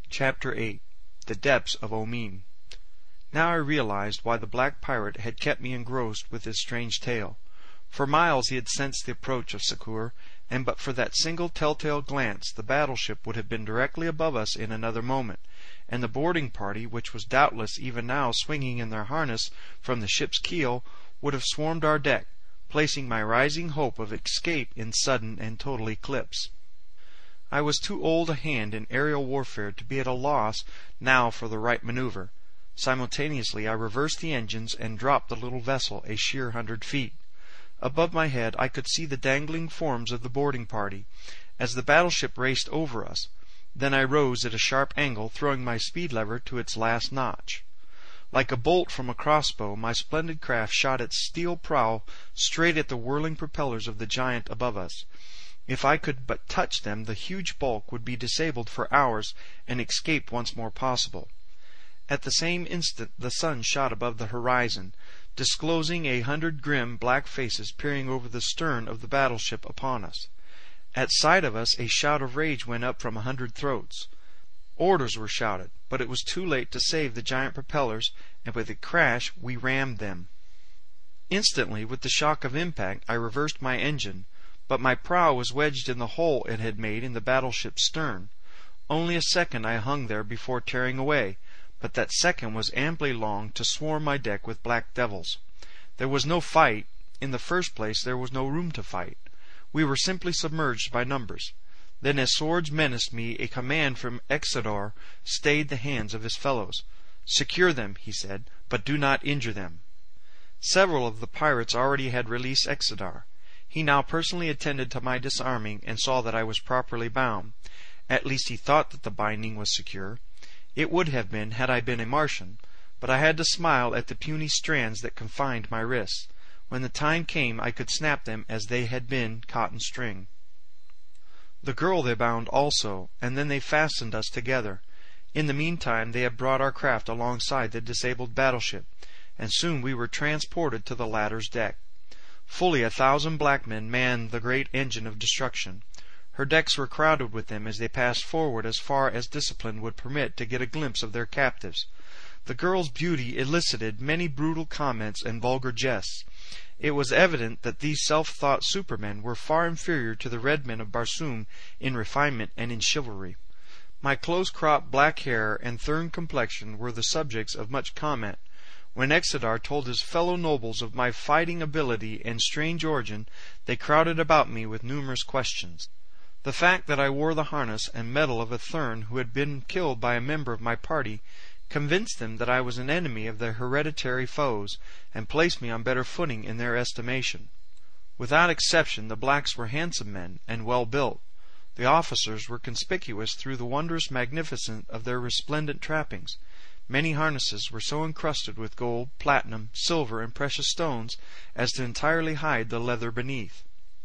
Chapter 8. The Depths of Omin. Now I realized why the black pirate had kept me engrossed with his strange tale. For miles he had sensed the approach of succor, and but for that single telltale glance the battleship would have been directly above us in another moment, and the boarding party, which was doubtless even now swinging in their harness from the ship's keel, would have swarmed our deck, placing my rising hope of escape in sudden and total eclipse. I was too old a hand in aerial warfare to be at a loss now for the right maneuver. Simultaneously I reversed the engines and dropped the little vessel a sheer 100 feet. Above my head I could see the dangling forms of the boarding party, as the battleship raced over us. Then I rose at a sharp angle, throwing my speed lever to its last notch. Like a bolt from a crossbow, my splendid craft shot its steel prow straight at the whirling propellers of the giant above us. If I could but touch them, the huge bulk would be disabled for hours, and escape once more possible. At the same instant the sun shot above the horizon, disclosing 100 grim black faces peering over the stern of the battleship upon us. At sight of us a shout of rage went up from 100 throats. Orders were shouted, but it was too late to save the giant propellers, and with a crash we rammed them. Instantly, with the shock of impact, I reversed my engine, but my prow was wedged in the hole it had made in the battleship's stern. Only a second I hung there before tearing away, but that second was amply long to swarm my deck with black devils. There was no fight. In the first place, there was no room to fight. We were simply submerged by numbers. Then, as swords menaced me, a command from Exedar stayed the hands of his fellows. "Secure them," he said, "but do not injure them." Several of the pirates already had released Exedar. He now personally attended to my disarming, and saw that I was properly bound. At least he thought that the binding was secure. It would have been had I been a Martian, but I had to smile at the puny strands that confined my wrists. When the time came I could snap them as they had been cotton string. The girl they bound also, and then they fastened us together. In the meantime they had brought our craft alongside the disabled battleship, and soon we were transported to the latter's deck. Fully 1,000 black men manned the great engine of destruction. Her decks were crowded with them as they passed forward as far as discipline would permit to get a glimpse of their captives. The girl's beauty elicited many brutal comments and vulgar jests. It was evident that these self-thought supermen were far inferior to the red men of Barsoom in refinement and in chivalry. My close-cropped black hair and thorn complexion were the subjects of much comment. When Exedar told his fellow nobles of my fighting ability and strange origin, they crowded about me with numerous questions. The fact that I wore the harness and medal of a Thurn who had been killed by a member of my party convinced them that I was an enemy of their hereditary foes, and placed me on better footing in their estimation. Without exception the blacks were handsome men, and well built. The officers were conspicuous through the wondrous magnificence of their resplendent trappings. Many harnesses were so encrusted with gold, platinum, silver, and precious stones as to entirely hide the leather beneath.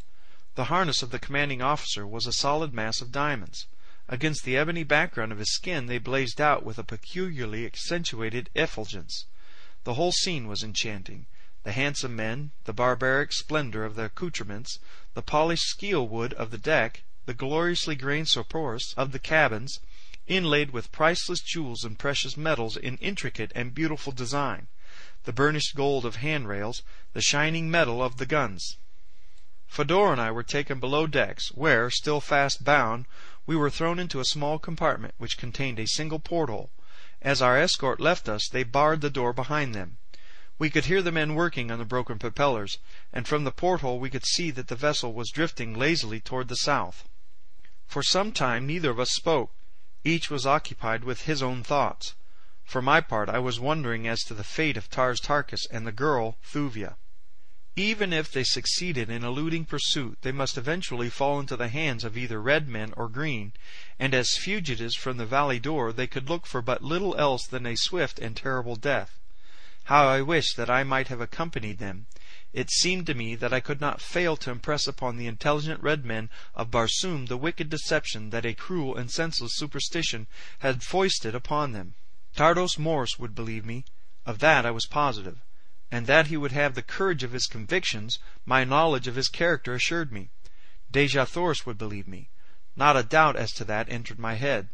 The harness of the commanding officer was a solid mass of diamonds. Against the ebony background of his skin they blazed out with a peculiarly accentuated effulgence. The whole scene was enchanting. The handsome men, the barbaric splendor of their accoutrements, the polished skeel wood of the deck, the gloriously grained supports of the cabins, inlaid with priceless jewels and precious metals in intricate and beautiful design, the burnished gold of handrails, the shining metal of the guns. Fedor and I were taken below decks, where, still fast bound, we were thrown into a small compartment which contained a single porthole. As our escort left us, they barred the door behind them. We could hear the men working on the broken propellers, and from the porthole we could see that the vessel was drifting lazily toward the south. For some time neither of us spoke. Each was occupied with his own thoughts. For my part, I was wondering as to the fate of Tars Tarkas and the girl Thuvia. Even if they succeeded in eluding pursuit, they must eventually fall into the hands of either red men or green, and as fugitives from the Valley Dor they could look for but little else than a swift and terrible death. How I wished that I might have accompanied them! It seemed to me that I could not fail to impress upon the intelligent red men of Barsoom the wicked deception that a cruel and senseless superstition had foisted upon them. Tardos Mors would believe me, of that I was positive, and that he would have the courage of his convictions, my knowledge of his character assured me. Dejah Thoris would believe me. Not a doubt as to that entered my head.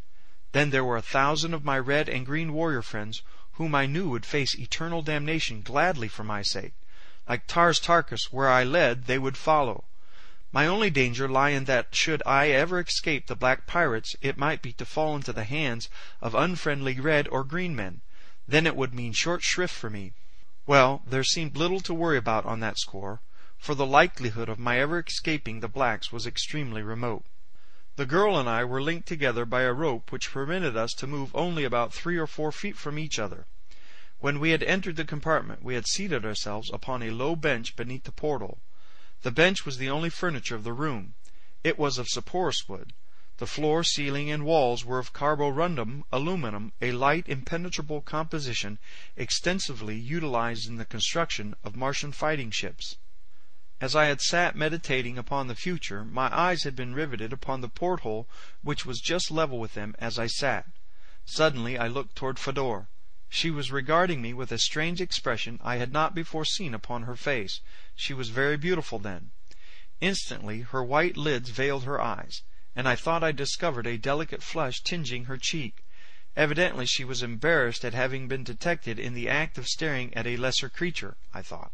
Then there were 1,000 of my red and green warrior friends whom I knew would face eternal damnation gladly for my sake. Like Tars Tarkas, where I led, they would follow. My only danger lay in that should I ever escape the black pirates, it might be to fall into the hands of unfriendly red or green men. Then it would mean short shrift for me. Well, there seemed little to worry about on that score, for the likelihood of my ever escaping the blacks was extremely remote. The girl and I were linked together by a rope which permitted us to move only about 3 or 4 feet from each other. When we had entered the compartment, we had seated ourselves upon a low bench beneath the portal. The bench was the only furniture of the room. It was of cypress wood. The floor, ceiling, and walls were of carborundum aluminum, a light, impenetrable composition extensively utilized in the construction of Martian fighting ships. As I had sat meditating upon the future, my eyes had been riveted upon the porthole which was just level with them as I sat. Suddenly I looked toward Fedor. She was regarding me with a strange expression I had not before seen upon her face. She was very beautiful then. Instantly her white lids veiled her eyes, and I thought I discovered a delicate flush tinging her cheek. Evidently she was embarrassed at having been detected in the act of staring at a lesser creature, I thought.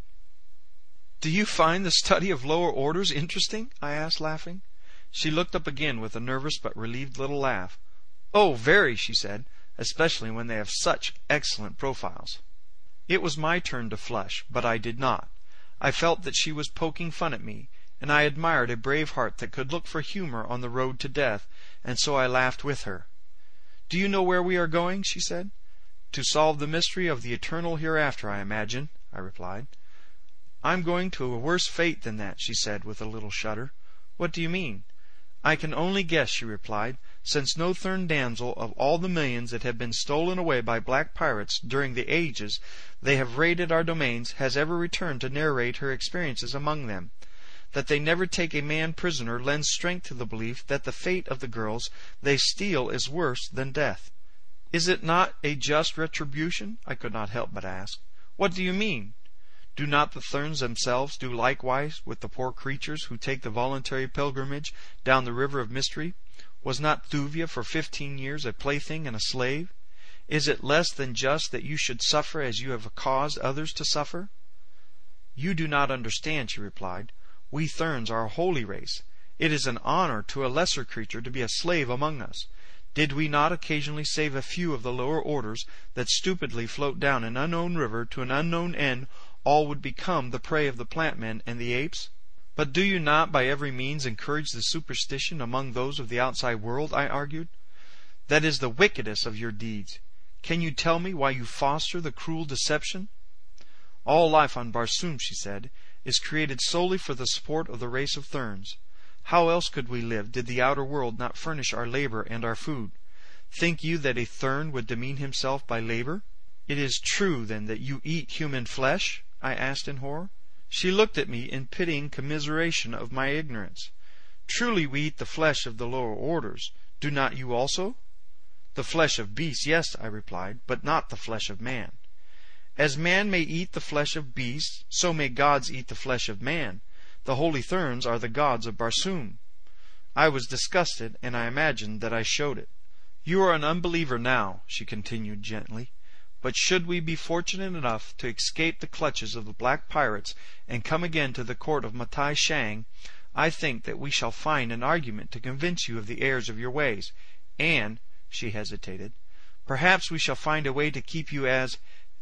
"Do you find the study of lower orders interesting?" I asked, laughing. She looked up again with a nervous but relieved little laugh. "Oh, very," she said, "especially when they have such excellent profiles." It was my turn to flush, but I did not. I felt that she was poking fun at me, and I admired a brave heart that could look for humor on the road to death, and so I laughed with her. "Do you know where we are going?" she said. "To solve the mystery of the eternal hereafter, I imagine," I replied. "I'm going to a worse fate than that," she said with a little shudder. "What do you mean?" "I can only guess," she replied, "since no Thurn damsel of all the millions that have been stolen away by black pirates during the ages they have raided our domains has ever returned to narrate her experiences among them. That they never take a man prisoner lends strength to the belief that the fate of the girls they steal is worse than death." "Is it not a just retribution?" I could not help but ask. "What do you mean? Do not the Thurns themselves do likewise with the poor creatures who take the voluntary pilgrimage down the river of mystery? Was not Thuvia for 15 years a plaything and a slave? Is it less than just that you should suffer as you have caused others to suffer?" "You do not understand," she replied. "We Thurns are a holy race. It is an honor to a lesser creature to be a slave among us. Did we not occasionally save a few of the lower orders that stupidly float down an unknown river to an unknown end, all would become the prey of the plant men and the apes." "But do you not by every means encourage the superstition among those of the outside world?" I argued. "That is the wickedest of your deeds. Can you tell me why you foster the cruel deception?" "All life on Barsoom," she said, "is created solely for the support of the race of Thurns. How else could we live did the outer world not furnish our labor and our food? Think you that a Thurn would demean himself by labor?" "It is true, then, that you eat human flesh?" I asked in horror. She looked at me in pitying commiseration of my ignorance. "Truly we eat the flesh of the lower orders. Do not you also?" "The flesh of beasts, yes," I replied, "but not the flesh of man." "As man may eat the flesh of beasts, so may gods eat the flesh of man. The holy Thurns are the gods of Barsoom." I was disgusted, and I imagined that I showed it. "You are an unbeliever now," she continued gently. "But should we be fortunate enough to escape the clutches of the black pirates and come again to the court of Matai Shang, I think that we shall find an argument to convince you of the errors of your ways, and," she hesitated, "perhaps we shall find a way to keep you as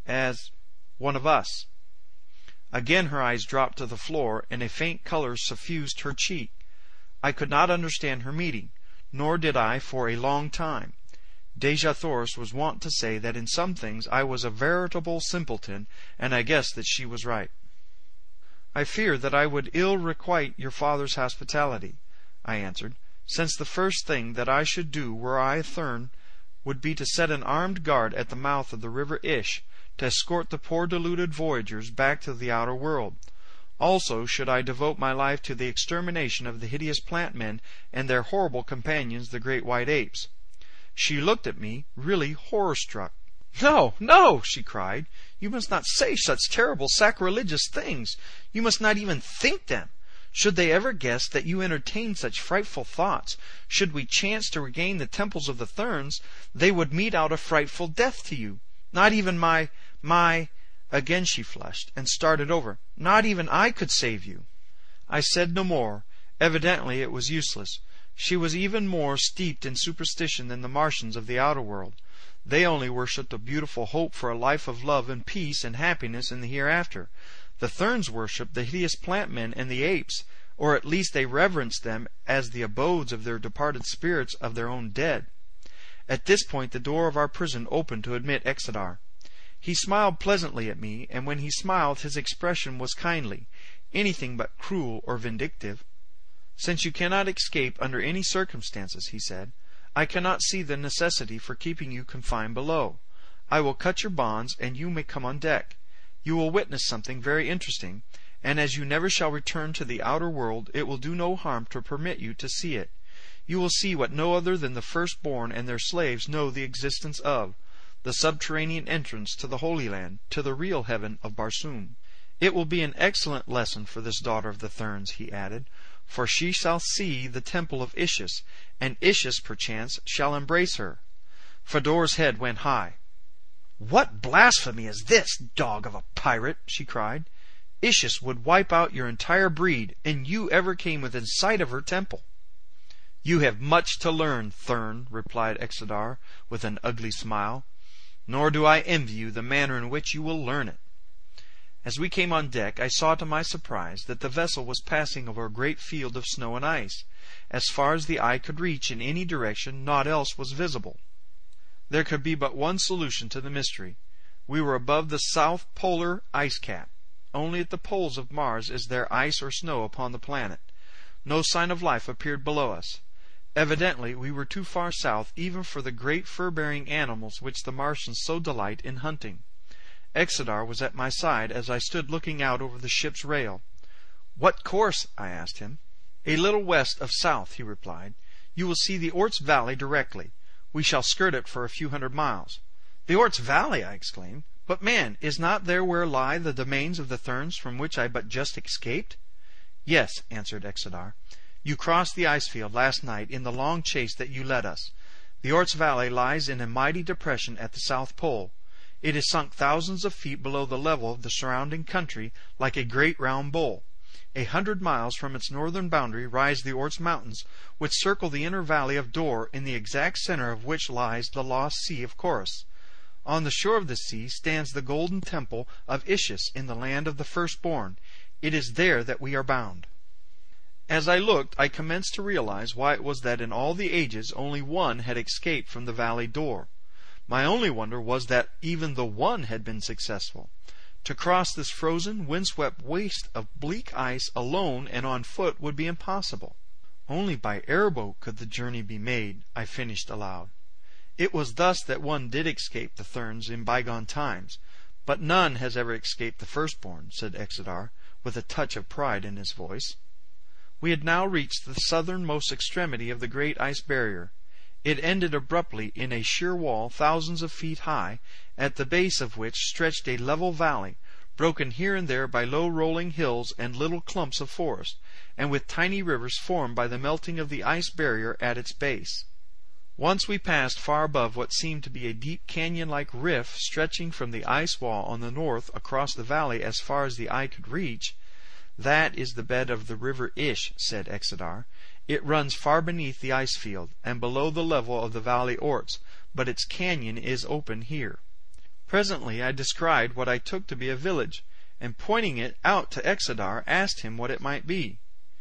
one of us." Again her eyes dropped to the floor, and a faint color suffused her cheek. I could not understand her meaning, nor did I for a long time. Dejah Thoris was wont to say that in some things I was a veritable simpleton, and I guessed that she was right. "I fear that I would ill requite your father's hospitality," I answered, "since the first thing that I should do were I a Thurn would be to set an armed guard at the mouth of the river Ish, to escort the poor deluded voyagers back to the outer world. Also should I devote my life to the extermination of the hideous plant men and their horrible companions, the great white apes." She looked at me, really horror-struck. "No, no!" she cried. "You must not say such terrible sacrilegious things. You must not even think them. Should they ever guess that you entertain such frightful thoughts, should we chance to regain the temples of the Therns, they would mete out a frightful death to you. Not even my... Again she flushed, and started over. Not even I could save you. I said no more. Evidently it was useless. She was even more steeped in superstition than the Martians of the outer world. They only worshipped a beautiful hope for a life of love and peace and happiness in the hereafter. The Therns worshipped the hideous plant men and the apes, or at least they reverenced them as the abodes of their departed spirits of their own dead. At this point the door of our prison opened to admit Exedar. He smiled pleasantly at me, and when he smiled his expression was kindly, anything but cruel or vindictive. "Since you cannot escape under any circumstances," he said, "I cannot see the necessity for keeping you confined below. I will cut your bonds, and you may come on deck. You will witness something very interesting, and as you never shall return to the outer world, it will do no harm to permit you to see it. You will see what no other than the firstborn and their slaves know the existence of, the subterranean entrance to the Holy Land, to the real heaven of Barsoom. It will be an excellent lesson for this daughter of the Therns," he added, "for she shall see the temple of Ishis, and Ishis, perchance, shall embrace her." Fedor's head went high. "What blasphemy is this, dog of a pirate?" she cried. "Ishis would wipe out your entire breed, and you ever came within sight of her temple." "You have much to learn, Thern," replied Exedar, with an ugly smile. "Nor do I envy you the manner in which you will learn it." As we came on deck, I saw to my surprise that the vessel was passing over a great field of snow and ice. As far as the eye could reach in any direction, naught else was visible. There could be but one solution to the mystery. We were above the south polar ice cap. Only at the poles of Mars is there ice or snow upon the planet. No sign of life appeared below us. Evidently we were too far south even for the great fur-bearing animals which the Martians so delight in hunting. Exedar was at my side as I stood looking out over the ship's rail. "What course?" I asked him. "A little west of south," he replied. "You will see the Orts Valley directly. We shall skirt it for a few hundred miles." "The Orts Valley!" I exclaimed. "But, man, is not there where lie the domains of the Therns from which I but just escaped?" "Yes," answered Exedar. "You crossed the ice field last night in the long chase that you led us. The Orts Valley lies in a mighty depression at the South Pole. It is sunk thousands of feet below the level of the surrounding country, like a great round bowl. 100 miles from its northern boundary rise the Orts Mountains, which circle the inner valley of Dor, in the exact center of which lies the lost sea of Chorus. On the shore of the sea stands the golden temple of Ishis in the land of the firstborn. It is there that we are bound." As I looked, I commenced to realize why it was that in all the ages only one had escaped from the valley Dor. My only wonder was that even the one had been successful. To cross this frozen, windswept waste of bleak ice alone and on foot would be impossible. "Only by airboat could the journey be made," I finished aloud. "It was thus that one did escape the Therns in bygone times, but none has ever escaped the firstborn," said Exedar, with a touch of pride in his voice. We had now reached the southernmost extremity of the great ice barrier. It ended abruptly in a sheer wall thousands of feet high, at the base of which stretched a level valley, broken here and there by low rolling hills and little clumps of forest, and with tiny rivers formed by the melting of the ice barrier at its base. Once we passed far above what seemed to be a deep canyon-like rift stretching from the ice wall on the north across the valley as far as the eye could reach. "That is the bed of the river Ish," said Exedar. "It runs far beneath the ice field, and below the level of the valley Orts, but its canyon is open here." Presently I descried what I took to be a village, and pointing it out to Exedar, asked him what it might be.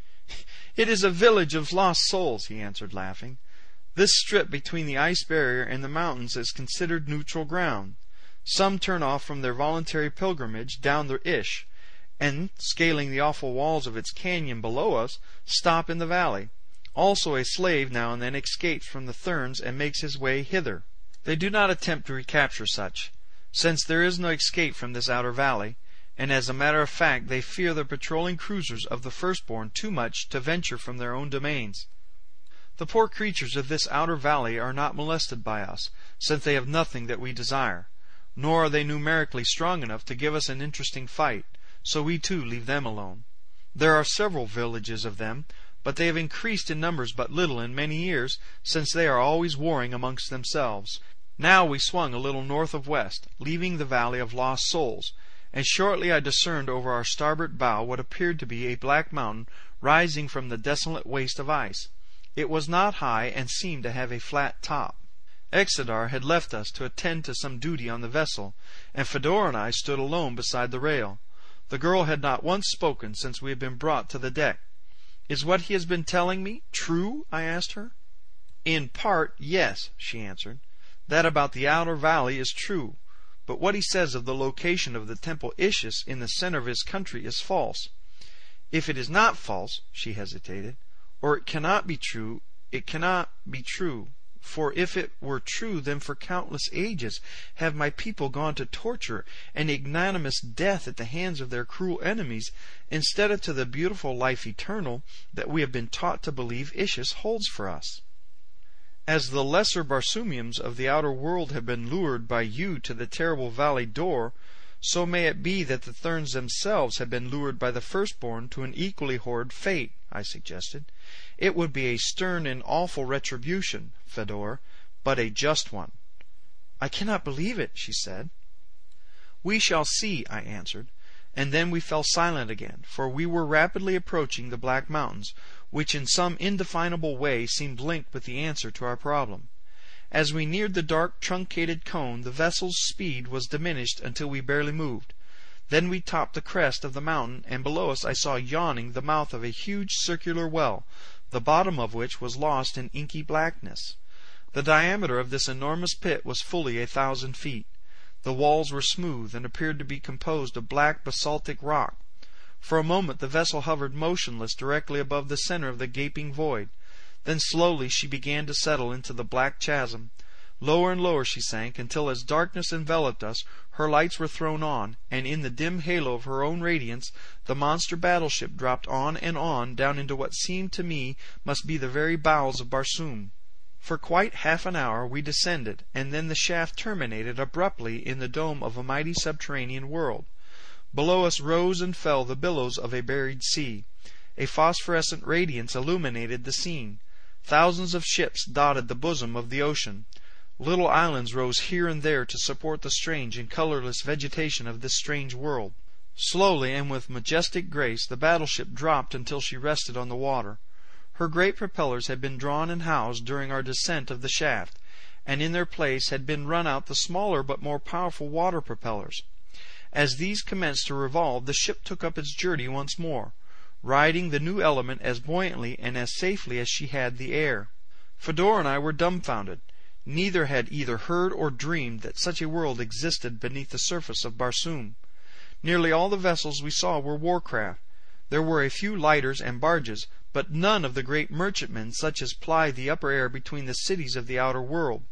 "It is a village of lost souls," he answered, laughing. "This strip between the ice barrier and the mountains is considered neutral ground. Some turn off from their voluntary pilgrimage down the Ish, and, scaling the awful walls of its canyon below us, stop in the valley. Also a slave now and then escapes from the Therns and makes his way hither. They do not attempt to recapture such, since there is no escape from this outer valley, and as a matter of fact they fear the patrolling cruisers of the firstborn too much to venture from their own domains. The poor creatures of this outer valley are not molested by us, since they have nothing that we desire, nor are they numerically strong enough to give us an interesting fight, so we too leave them alone. There are several villages of them, but they have increased in numbers but little in many years, since they are always warring amongst themselves. Now we swung a little north of west, leaving the valley of Lost Souls, and shortly I discerned over our starboard bow what appeared to be a black mountain rising from the desolate waste of ice. It was not high, and seemed to have a flat top. Exedar had left us to attend to some duty on the vessel, and Fedor and I stood alone beside the rail. The girl had not once spoken since we had been brought to the deck. "Is what he has been telling me true?" I asked her. "In part, yes," she answered. "That about the outer valley is true, but what he says of the location of the temple Isis in the center of his country is false. If it is not false," she hesitated, "or it cannot be true, it cannot be true. For if it were true, then for countless ages have my people gone to torture and ignominious death at the hands of their cruel enemies, instead of to the beautiful life eternal that we have been taught to believe Isis holds for us. As the lesser Barsoomians of the outer world have been lured by you to the terrible valley door, so may it be that the Therns themselves have been lured by the firstborn to an equally horrid fate," I suggested. "It would be a stern and awful retribution, Fedor, but a just one." "I cannot believe it," she said. "We shall see," I answered, and then we fell silent again, for we were rapidly approaching the Black Mountains, which in some indefinable way seemed linked with the answer to our problem. As we neared the dark truncated cone, the vessel's speed was diminished until we barely moved. Then we topped the crest of the mountain, and below us I saw yawning the mouth of a huge circular well, the bottom of which was lost in inky blackness. The diameter of this enormous pit was fully 1,000 feet. The walls were smooth, and appeared to be composed of black basaltic rock. For a moment the vessel hovered motionless directly above the center of the gaping void. Then slowly she began to settle into the black chasm. Lower and lower she sank, until as darkness enveloped us, her lights were thrown on, and in the dim halo of her own radiance the monster battleship dropped on and on down into what seemed to me must be the very bowels of Barsoom. For quite half an hour we descended, and then the shaft terminated abruptly in the dome of a mighty subterranean world. Below us rose and fell the billows of a buried sea. A phosphorescent radiance illuminated the scene. Thousands of ships dotted the bosom of the ocean. Little islands rose here and there to support the strange and colorless vegetation of this strange world. Slowly and with majestic grace the battleship dropped until she rested on the water. Her great propellers had been drawn and housed during our descent of the shaft, and in their place had been run out the smaller but more powerful water propellers. As these commenced to revolve, the ship took up its journey once more, riding the new element as buoyantly and as safely as she had the air. Fedor and I were dumbfounded. Neither had either heard or dreamed that such a world existed beneath the surface of Barsoom. Nearly all the vessels we saw were warcraft. There were a few lighters and barges, but none of the great merchantmen such as ply the upper air between the cities of the outer world.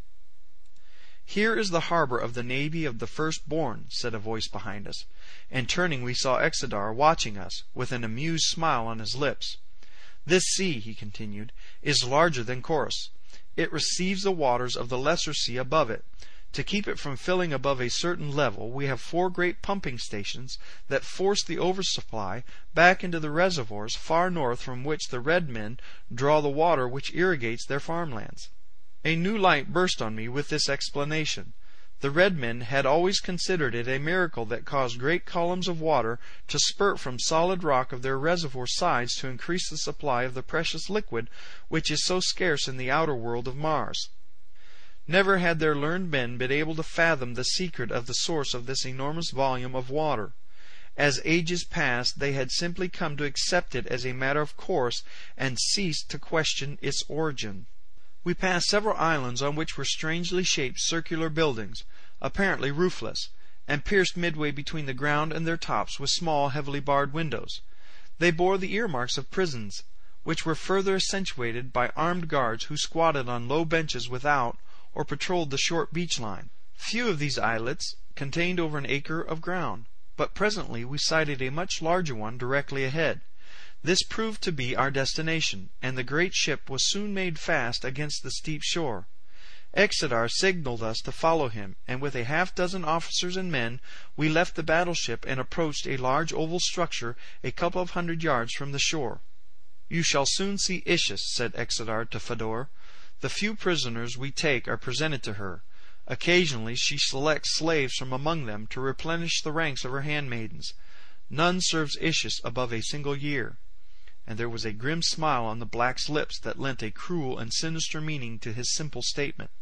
"Here is the harbor of the navy of the firstborn," said a voice behind us, and turning we saw Exedar watching us, with an amused smile on his lips. "This sea," he continued, "is larger than Chorus. It receives the waters of the lesser sea above it. To keep it from filling above a certain level, we have 4 great pumping stations that force the oversupply back into the reservoirs far north, from which the red men draw the water which irrigates their farmlands." A new light burst on me with this explanation. The red men had always considered it a miracle that caused great columns of water to spurt from solid rock of their reservoir sides to increase the supply of the precious liquid which is so scarce in the outer world of Mars. Never had their learned men been able to fathom the secret of the source of this enormous volume of water. As ages passed, they had simply come to accept it as a matter of course, and ceased to question its origin. We passed several islands on which were strangely shaped circular buildings, apparently roofless, and pierced midway between the ground and their tops with small, heavily barred windows. They bore the earmarks of prisons, which were further accentuated by armed guards who squatted on low benches without or patrolled the short beach line. Few of these islets contained over an acre of ground, but presently we sighted a much larger one directly ahead. This proved to be our destination, and the great ship was soon made fast against the steep shore. Exedar signaled us to follow him, and with a half-dozen officers and men we left the battleship and approached a large oval structure a couple of 100 yards from the shore. "You shall soon see Ischus," said Exedar to Fedor. "The few prisoners we take are presented to her. Occasionally she selects slaves from among them to replenish the ranks of her handmaidens. None serves Ischus above a single year." And there was a grim smile on the black's lips that lent a cruel and sinister meaning to his simple statement.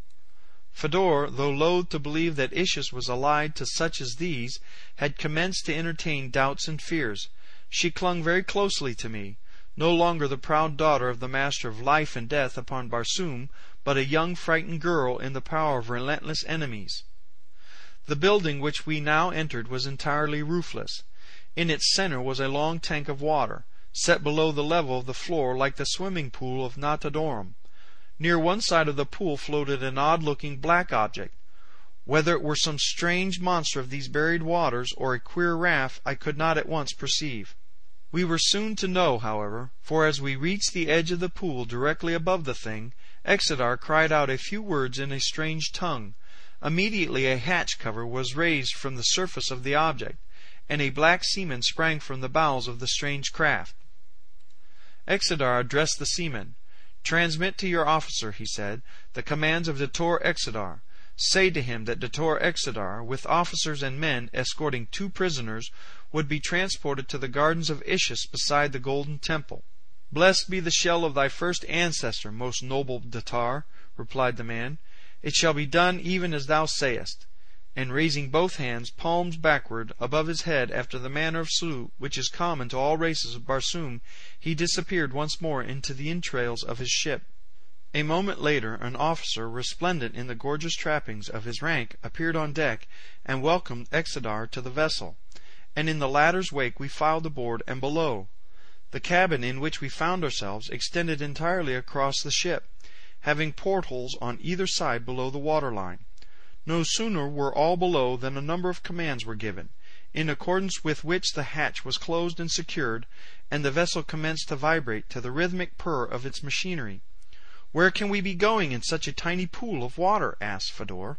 Fedor, though loath to believe that Ischus was allied to such as these, had commenced to entertain doubts and fears. She clung very closely to me, no longer the proud daughter of the master of life and death upon Barsoom, but a young frightened girl in the power of relentless enemies. The building which we now entered was entirely roofless. In its center was a long tank of water, set below the level of the floor like the swimming pool of Natadorum. Near one side of the pool floated an odd-looking black object. Whether it were some strange monster of these buried waters, or a queer raft, I could not at once perceive. We were soon to know, however, for as we reached the edge of the pool directly above the thing, Exedar cried out a few words in a strange tongue. Immediately a hatch cover was raised from the surface of the object, and a black seaman sprang from the bows of the strange craft. Exedar addressed the seaman. "Transmit to your officer," he said, "the commands of Dator Exedar. Say to him that Dator Exedar, with officers and men escorting 2 prisoners, would be transported to the gardens of Ischus beside the golden temple." "Blessed be the shell of thy first ancestor, most noble Datar," replied the man. "It shall be done even as thou sayest." And raising both hands, palms backward, above his head, after the manner of salute which is common to all races of Barsoom, he disappeared once more into the entrails of his ship. A moment later an officer, resplendent in the gorgeous trappings of his rank, appeared on deck, and welcomed Exedar to the vessel, and in the latter's wake we filed aboard and below. The cabin in which we found ourselves extended entirely across the ship, having portholes on either side below the waterline. No sooner were all below than a number of commands were given, in accordance with which the hatch was closed and secured, and the vessel commenced to vibrate to the rhythmic purr of its machinery. "Where can we be going in such a tiny pool of water?" asked Fedor.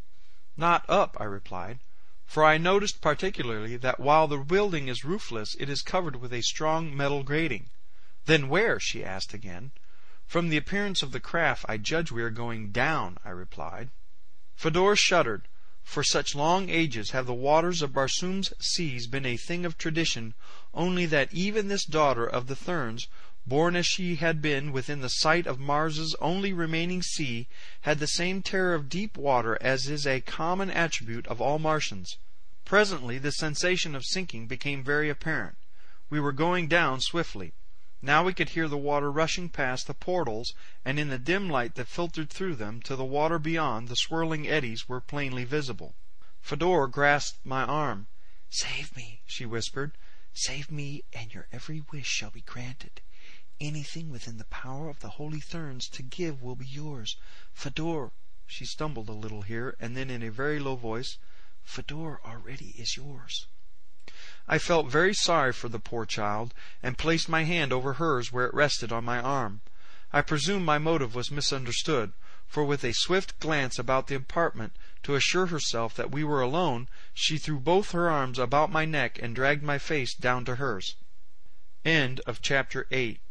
"Not up," I replied, "for I noticed particularly that while the building is roofless it is covered with a strong metal grating." "Then where?" she asked again. "From the appearance of the craft I judge we are going down," I replied. Fedor shuddered. For such long ages have the waters of Barsoom's seas been a thing of tradition, only that even this daughter of the Therns, born as she had been within the sight of Mars's only remaining sea, had the same terror of deep water as is a common attribute of all Martians. Presently the sensation of sinking became very apparent. We were going down swiftly. Now we could hear the water rushing past the portals, and in the dim light that filtered through them to the water beyond, the swirling eddies were plainly visible. Fedor grasped my arm. "Save me," she whispered. "Save me, and your every wish shall be granted. Anything within the power of the holy Therns to give will be yours. Fedor," she stumbled a little here, and then in a very low voice, "Fedor already is yours." I felt very sorry for the poor child, and placed my hand over hers where it rested on my arm. I presume my motive was misunderstood, for with a swift glance about the apartment to assure herself that we were alone, she threw both her arms about my neck and dragged my face down to hers. Chapter 8